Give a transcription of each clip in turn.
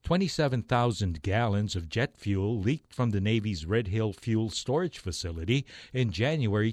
27,000 gallons of jet fuel leaked from the Navy's Red Hill Fuel Storage Facility in January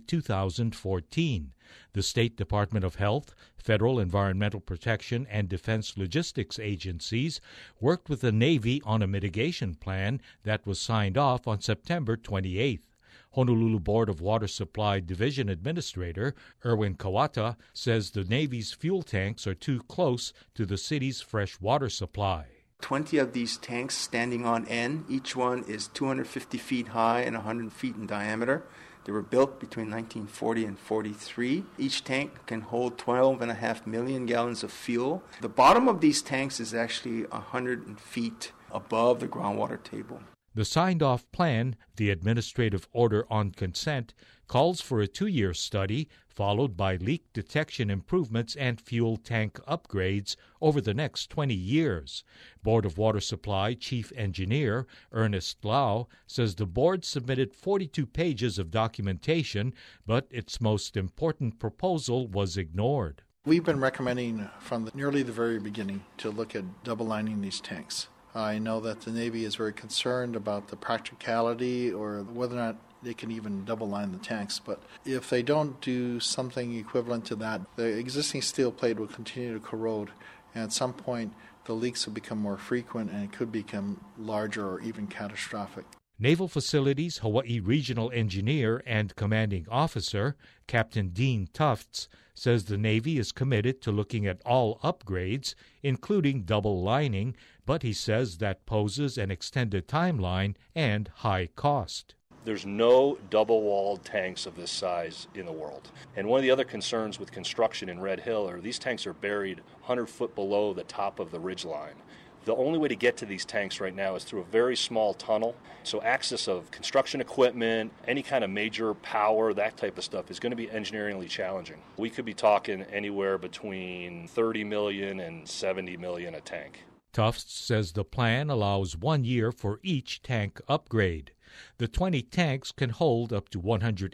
2014. The State Department of Health, Federal Environmental Protection, and Defense Logistics agencies worked with the Navy on a mitigation plan that was signed off on September 28th. Honolulu Board of Water Supply Division Administrator Erwin Kawata says the Navy's fuel tanks are too close to the city's fresh water supply. 20 of these tanks standing on end. Each one is 250 feet high and 100 feet in diameter. They were built between 1940 and 43. Each tank can hold 12.5 million gallons of fuel. The bottom of these tanks is actually 100 feet above the groundwater table. The signed-off plan, the Administrative Order on Consent, calls for a 2-year study followed by leak detection improvements and fuel tank upgrades over the next 20 years. Board of Water Supply Chief Engineer Ernest Lau says the board submitted 42 pages of documentation, but its most important proposal was ignored. We've been recommending from nearly the very beginning to look at double-lining these tanks. I know that the Navy is very concerned about the practicality or whether or not they can even double line the tanks. But if they don't do something equivalent to that, the existing steel plate will continue to corrode. And at some point, the leaks will become more frequent and it could become larger or even catastrophic. Naval Facilities Hawaii Regional Engineer and Commanding Officer Captain Dean Tufts says the Navy is committed to looking at all upgrades, including double lining, but he says that poses an extended timeline and high cost. There's no double-walled tanks of this size in the world. And one of the other concerns with construction in Red Hill are these tanks are buried 100 foot below the top of the ridgeline. The only way to get to these tanks right now is through a very small tunnel. So access of construction equipment, any kind of major power, that type of stuff is going to be engineeringly challenging. We could be talking anywhere between 30 million and 70 million a tank. Tufts says the plan allows 1 year for each tank upgrade. The 20 tanks can hold up to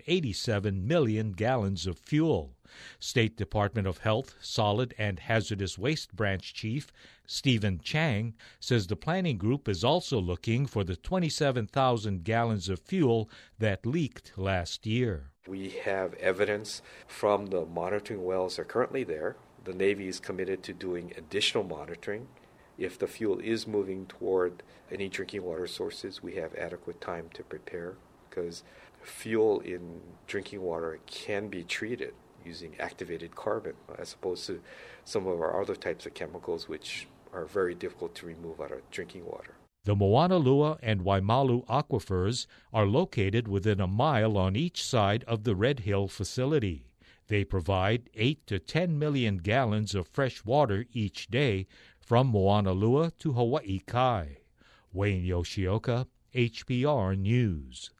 187 million gallons of fuel. State Department of Health Solid and Hazardous Waste Branch Chief Stephen Chang says the planning group is also looking for the 27,000 gallons of fuel that leaked last year. We have evidence from the monitoring wells that are currently there. The Navy is committed to doing additional monitoring. If the fuel is moving toward any drinking water sources, we have adequate time to prepare because fuel in drinking water can be treated using activated carbon as opposed to some of our other types of chemicals which are very difficult to remove out of drinking water. The Moanalua and Waimalu aquifers are located within a mile on each side of the Red Hill facility. They provide 8 to 10 million gallons of fresh water each day from Moanalua to Hawaii Kai. Wayne Yoshioka, HPR News.